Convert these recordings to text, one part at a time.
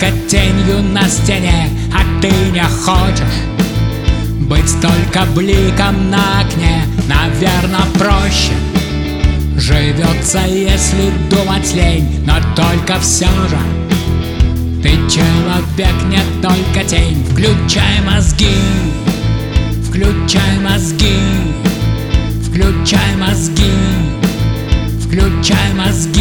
только тенью на стене, а ты не хочешь быть только бликом на окне. Наверно, проще живется, если думать лень, но только все же ты человек, не только тень. Включай мозги, включай мозги, включай мозги, включай мозги.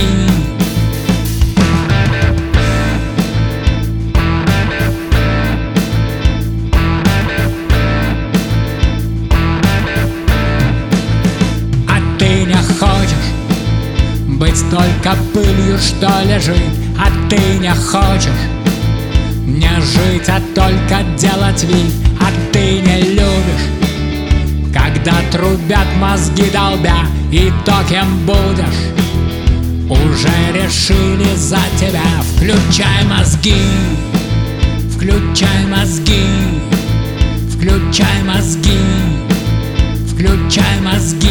Хочешь быть только пылью, что лежит, а ты не хочешь не жить, а только делать вид, а ты не любишь, когда трубят мозги долбя. И то, кем будешь, уже решили за тебя. Включай мозги, включай мозги, включай мозги, включай мозги.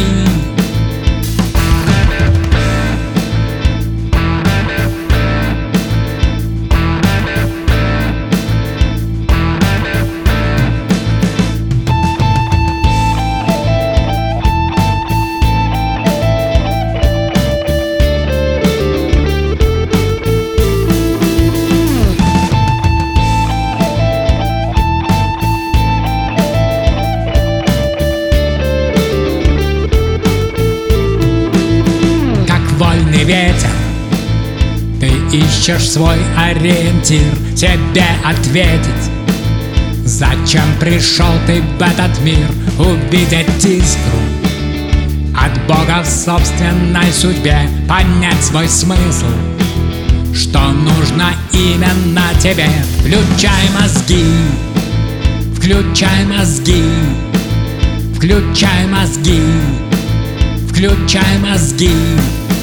Ветер, ты ищешь свой ориентир, тебе ответить, зачем пришел ты в этот мир. Увидеть искру от Бога в собственной судьбе, понять свой смысл, что нужно именно тебе. Включай мозги, включай мозги, включай мозги, включай мозги.